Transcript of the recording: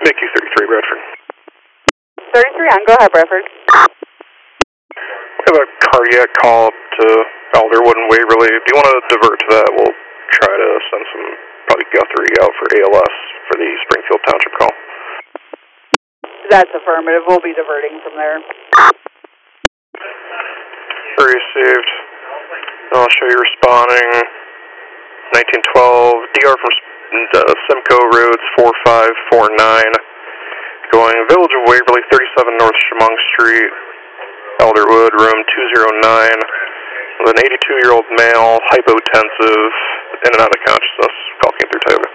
Mickey 33, Bradford. 33 on, go ahead, Bradford. We have a cardiac call up to Alderwood and Waverly. If you want to divert to that, we'll try to send some, probably Guthrie out for ALS for the Springfield Township call. That's affirmative. We'll be diverting from there. Received. I'll show you responding. 1912, DR from Simcoe Roads 4549. Going Village of Waverly, 37 North Chemung Street, Alderwood, room 209. With an 82-year-old male, hypotensive, in and out of consciousness. Call came through Toyota.